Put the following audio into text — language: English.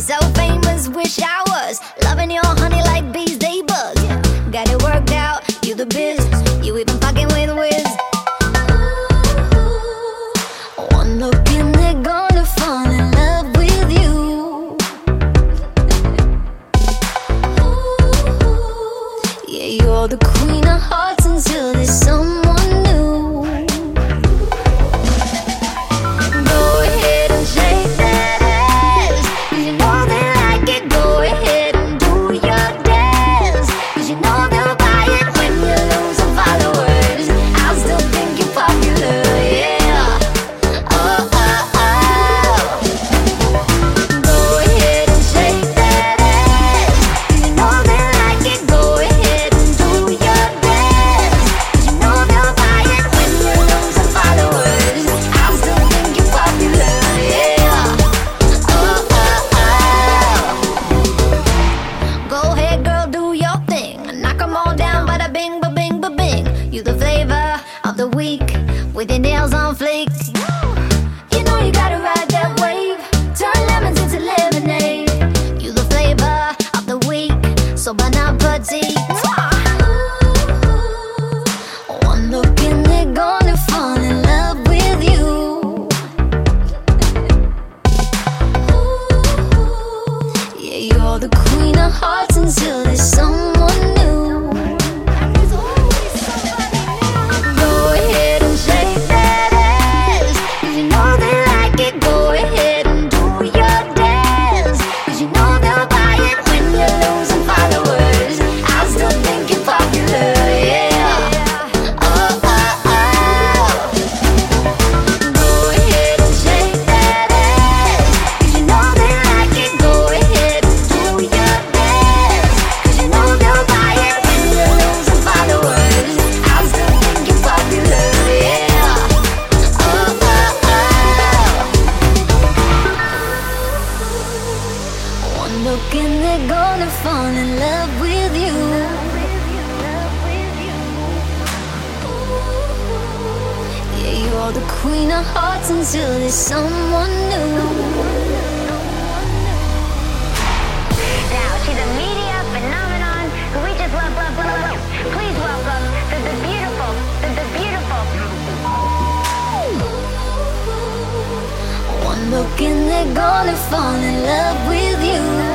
so famous, wish I was loving your honey like bees, they buzz. Got it worked out, you the biz. You even fucking with Wiz. One look and they're gonna fall in love with you. Yeah, you're the queen of hearts until there's someone new. Go ahead and shake that ass, 'cause you know they like it. Go ahead and do your dance, 'cause you know they'll buy it when you lose some followers. I still think you're popular, yeah. Oh, oh, oh. Go ahead and shake that ass, 'cause you know they like it. Go ahead and do your dance, 'cause you know they'll buy it when you lose some followers. I still think you're popular, yeah. Oh, oh, oh. Go ahead, girl, do your thing. Knock 'em all down, bada bing, ba bing, ba bing. You the flavor of the week, with your nails on fleek. You know you gotta ride that wave, turn lemons into lemonade. You the flavor of the week, so bon appetit. One look and they're gonna fall in love with you. Yeah, you're the queen of hearts until there's someone new. Go ahead and shake that ass, 'cause you know they like it. Go ahead and do your dance, 'cause you know they'll buy it when you lose some followers. I still think you're popular, yeah. Oh, oh, oh. Go ahead and shake that ass, 'cause you know they like it. Go ahead and do your dance, 'cause you know they'll buy it when you lose some followers. I still think you're popular, yeah. Oh, oh, oh. One look and they're gonna fall in love with you. Yeah, you're the queen of hearts until there's someone new. Now, she's a media phenomenon who we just love, love, love, love. Please welcome the beautiful, the beautiful. One look and they're gonna fall in love with you.